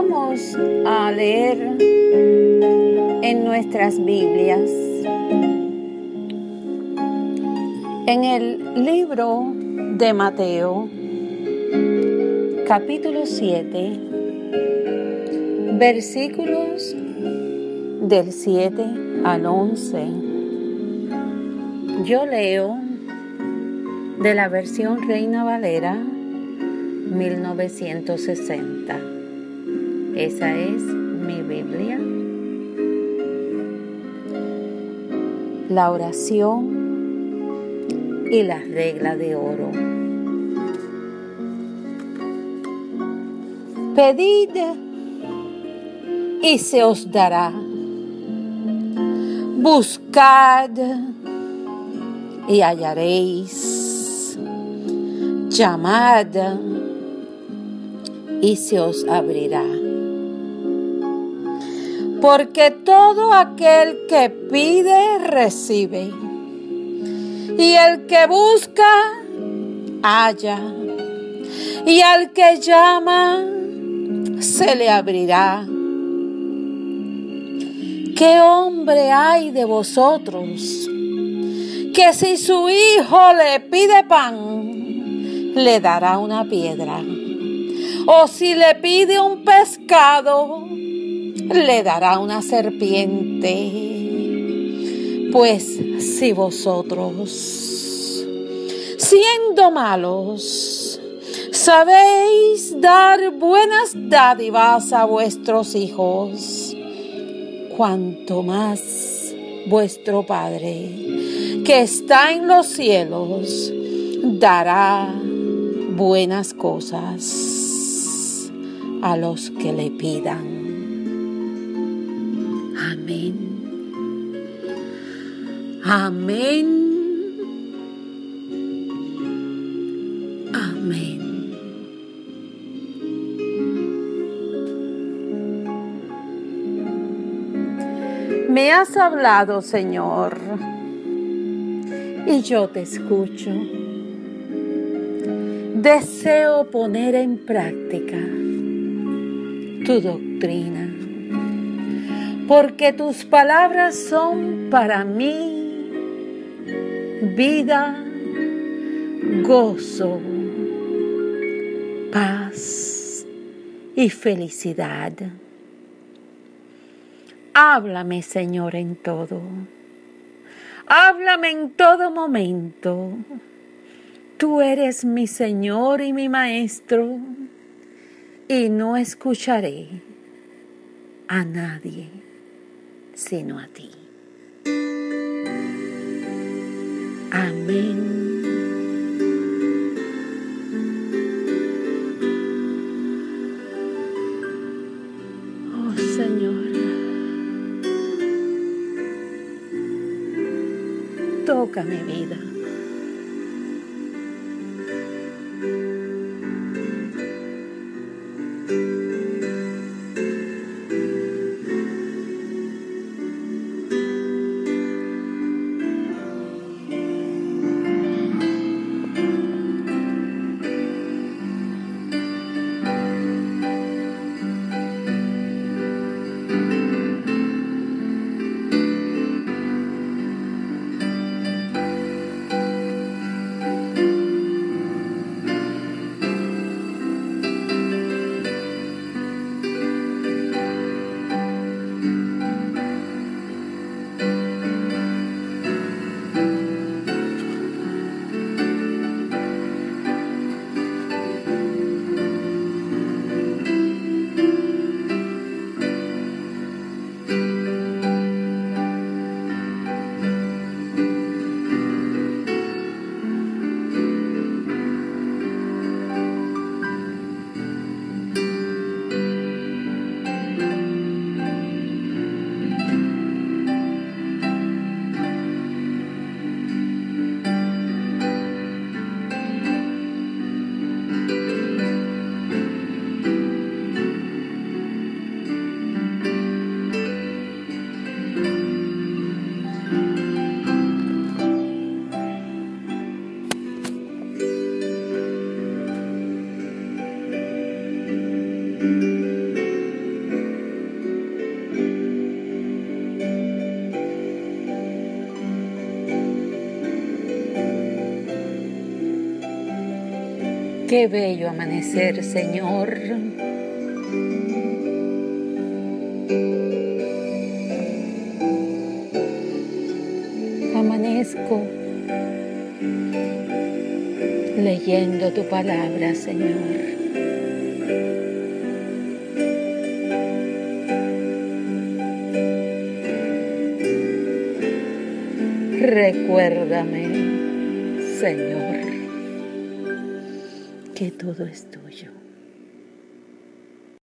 Vamos a leer en nuestras Biblias. En el libro de Mateo, capítulo 7, versículos del 7 al 11. Yo leo de la versión Reina Valera 1960. Esa es mi Biblia. La oración y la regla de oro. Pedid y se os dará. Buscad y hallaréis. Llamad y se os abrirá. Porque todo aquel que pide, recibe. Y el que busca, halla. Y al que llama, se le abrirá. ¿Qué hombre hay de vosotros que si su hijo le pide pan, le dará una piedra? O si le pide un pescado, le dará una serpiente. Pues si vosotros, siendo malos, sabéis dar buenas dádivas a vuestros hijos, cuanto más vuestro Padre, que está en los cielos, dará buenas cosas a los que le pidan. Amén. Amén. Amén. Me has hablado, Señor, y yo te escucho. Deseo poner en práctica tu doctrina, porque tus palabras son para mí vida, gozo, paz y felicidad. Háblame, Señor, en todo. Háblame en todo momento. Tú eres mi Señor y mi Maestro, y no escucharé a nadie sino a ti. Amén. Oh Señor, toca mi vida. Qué bello amanecer, Señor. Amanezco leyendo tu palabra, Señor. Recuérdame, Señor, que todo es tuyo.